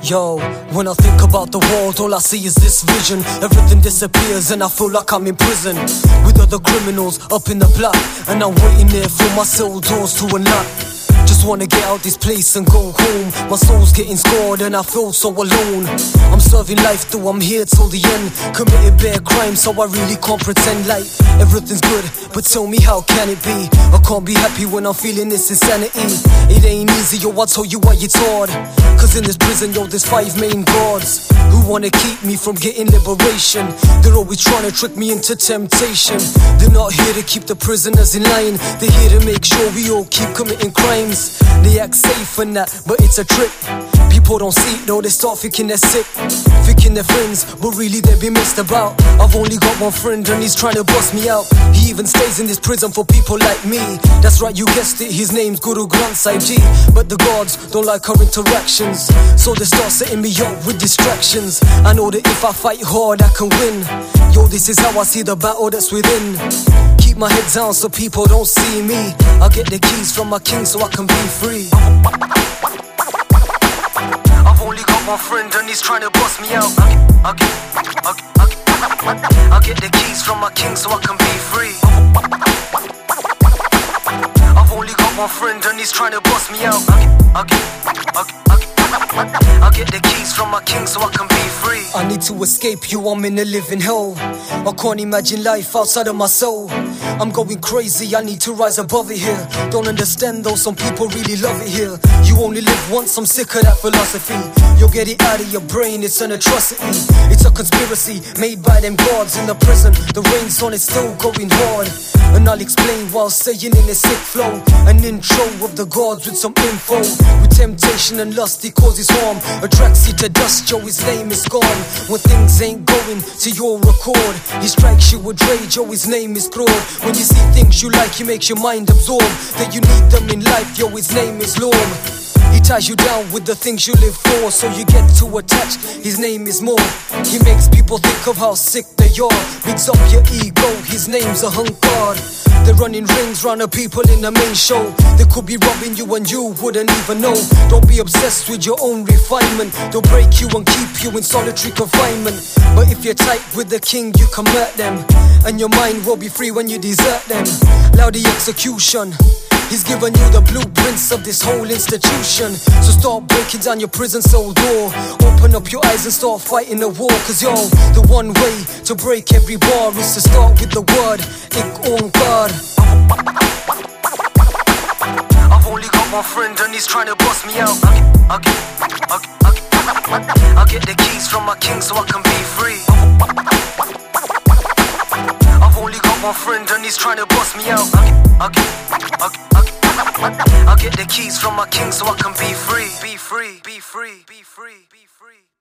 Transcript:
Yo, when I think about the world, all I see is this vision. Everything disappears and I feel like I'm in prison with other criminals up in the block, and I'm waiting there for my cell doors to unlock. Just wanna get out this place and go home. My soul's getting scored and I feel so alone. I'm serving life though I'm here till the end. Committed bare crimes so I really can't pretend like everything's good, but tell me how can it be? I can't be happy when I'm feeling this insanity. It ain't easy, yo, I'll tell you why it's hard. Cause in this prison, yo, there's 5 main guards who wanna keep me from getting liberation. They're always trying to trick me into temptation. They're not here to keep the prisoners in line. They're here to make sure we all keep committing crimes. They act safe and that, but it's a trick. People don't see it though, they start thinking they're sick, thinking they're friends, but really they've been messed about. I've only got one friend and he's trying to bust me out. He even stays in this prison for people like me. That's right, you guessed it, his name's Guru Granth Sahib Ji. But the guards don't like our interactions, so they start setting me up with distractions. I know that if I fight hard I can win. Yo, this is how I see the battle that's within. Keep my head down so people don't see me. I'll get the keys from my king so I can be free. I've only got one friend and he's trying to bust me out. I'll get the keys from my king so I can be free. I've only got one friend and he's trying to bust me out. I'll get the keys from my king so I can be free. I need to escape you, I'm in a living hell. I can't imagine life outside of my soul. I'm going crazy, I need to rise above it here. Don't understand though, some people really love it here. You only live once, I'm sick of that philosophy. You'll get it out of your brain, it's an atrocity. It's a conspiracy made by them guards in the prison. The rain's on, it's still going hard. And I'll explain while saying in a sick flow. An intro of the gods with some info. With temptation and lust he causes harm. Attracts you to dust, yo, his name is gone. When things ain't going to your accord, he strikes you with rage, yo, his name is Claude. When you see things you like, he makes your mind absorb that you need them in life, yo, his name is Lord. He ties you down with the things you live for, so you get too attached, his name is more. He makes people think of how sick they are. Bigs up your ego, his name's a Ahankar. They're running rings round the people in the main show. They could be robbing you and you wouldn't even know. Don't be obsessed with your own refinement. They'll break you and keep you in solitary confinement. But if you're tight with the king, you can murder them, and your mind will be free when you desert them. Loud the execution. He's given you the blueprints of this whole institution. So start breaking down your prison cell door. Open up your eyes and start fighting the war. Cause yo, the one way to break every bar is to start with the word Ik Onkar. I've only got one friend and he's trying to bust me out. I'll get the keys from my king so I can be free. I've only got one friend and he's trying to bust me out. I'll get the keys from my king so I can be free. Be free, be free, be free, be free.